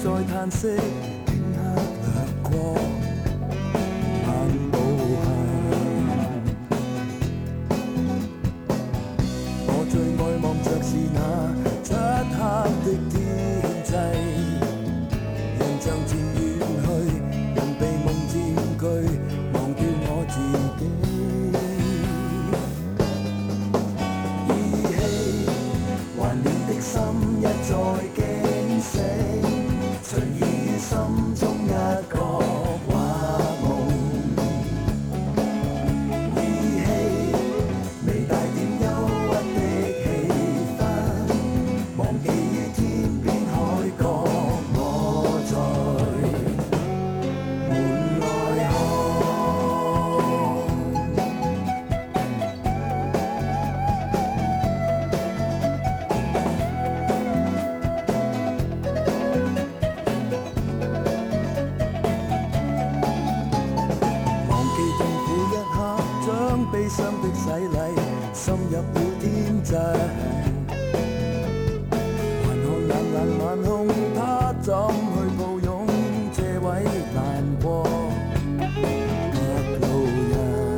再叹息，顷刻掠过漫步行。我最爱望着是那漆黑的天际，人像渐远去，人被梦佔據，忘掉我自己。依稀懷念的心一再驚醒，隨意於心中一個畫夢。依稀微帶點憂鬱的氣氛，忘記於天邊海角，我在門外看。忘記痛苦一刻，將悲傷的洗禮滲入了天際。還看冷冷晚空，他怎去抱擁這位難過陌路人？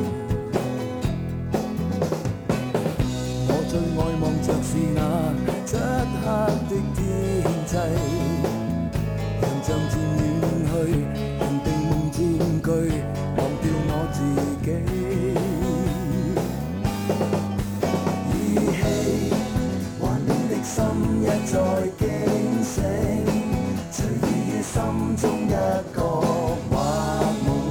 我最愛望着是那漆黑的天際，人像漸遠去，人被夢佔據，忘掉我自己。依稀懷念的心一再驚醒，隨意於心中一個畫夢。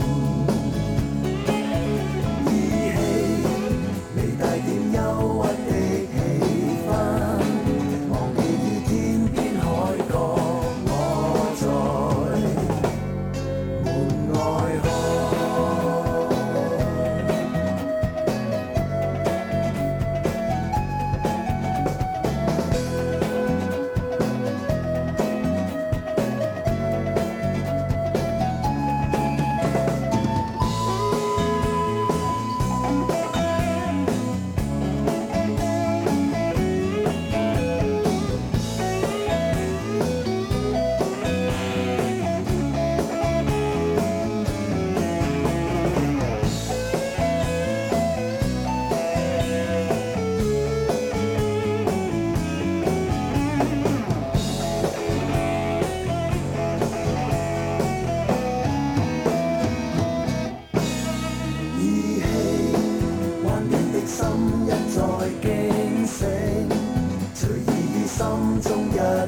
依稀微帶點憂鬱的氣氛，忘記於天邊海角，我在門外看。依稀懷念的心一再驚醒，隨意於心中一